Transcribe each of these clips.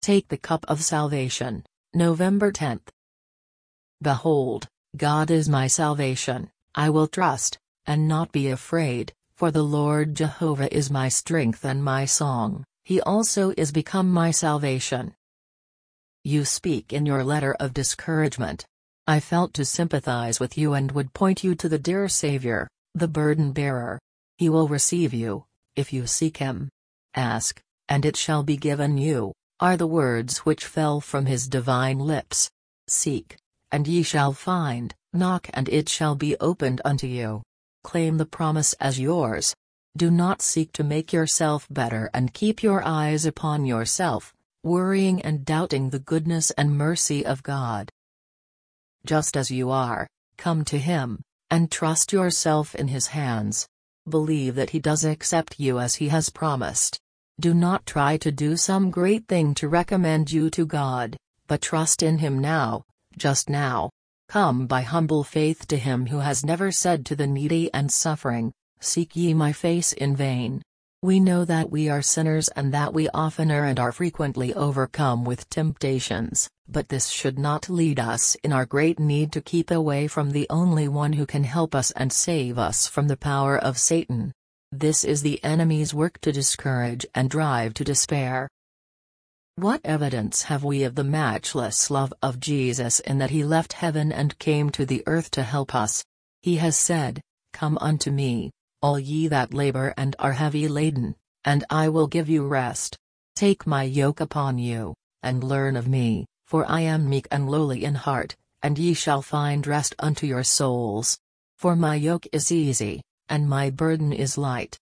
Take the cup of salvation, November 10th. Behold, God is my salvation, I will trust, and not be afraid, for the Lord Jehovah is my strength and my song, he also is become my salvation. You speak in your letter of discouragement. I felt to sympathize with you and would point you to the dear Savior, the burden bearer. He will receive you, if you seek him. Ask, and it shall be given you, are the words which fell from his divine lips. Seek, and ye shall find, knock and it shall be opened unto you. Claim the promise as yours. Do not seek to make yourself better and keep your eyes upon yourself, worrying and doubting the goodness and mercy of God. Just as you are, come to him, and trust yourself in his hands. Believe that he does accept you as he has promised. Do not try to do some great thing to recommend you to God, but trust in him now, just now. Come by humble faith to him who has never said to the needy and suffering, "Seek ye my face in vain." We know that we are sinners and that we often err and are frequently overcome with temptations, but this should not lead us in our great need to keep away from the only one who can help us and save us from the power of Satan. This is the enemy's work to discourage and drive to despair. What evidence have we of the matchless love of Jesus in that he left heaven and came to the earth to help us? He has said, "Come unto me, all ye that labor and are heavy laden, and I will give you rest. Take my yoke upon you, and learn of me, for I am meek and lowly in heart, and ye shall find rest unto your souls. For my yoke is easy, and my burden is light."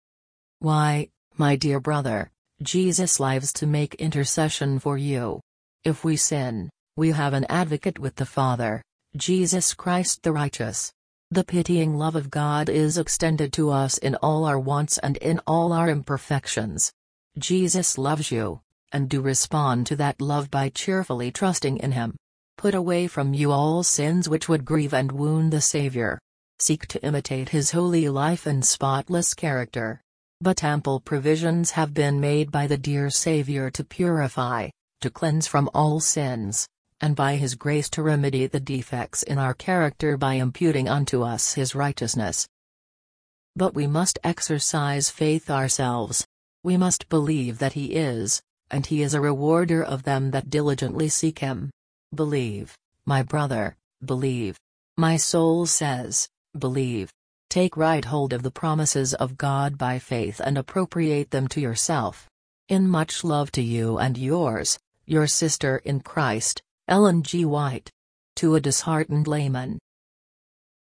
Why, my dear brother, Jesus lives to make intercession for you. If we sin, we have an advocate with the Father, Jesus Christ the righteous. The pitying love of God is extended to us in all our wants and in all our imperfections. Jesus loves you, and do respond to that love by cheerfully trusting in him. Put away from you all sins which would grieve and wound the Savior. Seek to imitate his holy life and spotless character. But ample provisions have been made by the dear Savior to purify, to cleanse from all sins, and by his grace to remedy the defects in our character by imputing unto us his righteousness. But we must exercise faith ourselves. We must believe that he is, and he is a rewarder of them that diligently seek him. Believe, my brother, believe. My soul says, believe. Take right hold of the promises of God by faith and appropriate them to yourself. In much love to you and yours, your sister in Christ, Ellen G. White. To a disheartened layman,